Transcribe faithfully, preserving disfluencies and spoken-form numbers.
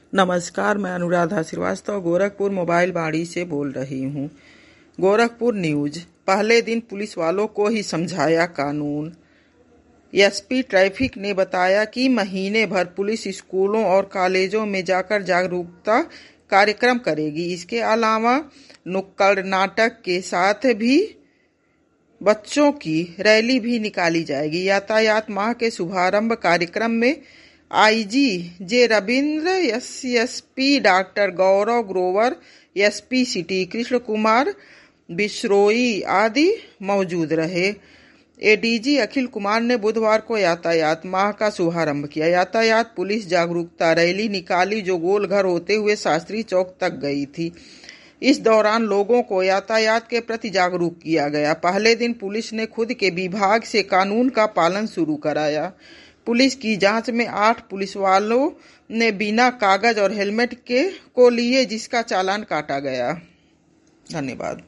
नमस्कार, मैं अनुराधा श्रीवास्तव गोरखपुर मोबाइल बाड़ी से बोल रही हूँ। गोरखपुर न्यूज। पहले दिन पुलिस वालों को ही समझाया कानून। एसपी ट्रैफिक ने बताया कि महीने भर पुलिस स्कूलों और कॉलेजों में जाकर जागरूकता कार्यक्रम करेगी। इसके अलावा नुक्कड़ नाटक के साथ भी बच्चों की रैली भी निकाली जाएगी। यातायात माह के शुभारंभ कार्यक्रम में IG J Ravindra, SSP doctor Gaurav Grover, SP city Krishna Kumar Bishnoi आदि मौजूद रहे। एडीजी अखिल कुमार ने बुधवार को यातायात माह का शुभारंभ किया। यातायात पुलिस जागरूकता रैली निकाली जो गोलघर होते हुए शास्त्री चौक तक गई थी। इस दौरान लोगों को यातायात के प्रति जागरूक किया गया। पहले दिन पुलिस ने खुद के विभाग से कानून का पालन शुरू कराया। पुलिस की जांच में आठ पुलिस वालों ने बिना कागज और हेलमेट के को लिए जिसका चालान काटा गया। धन्यवाद।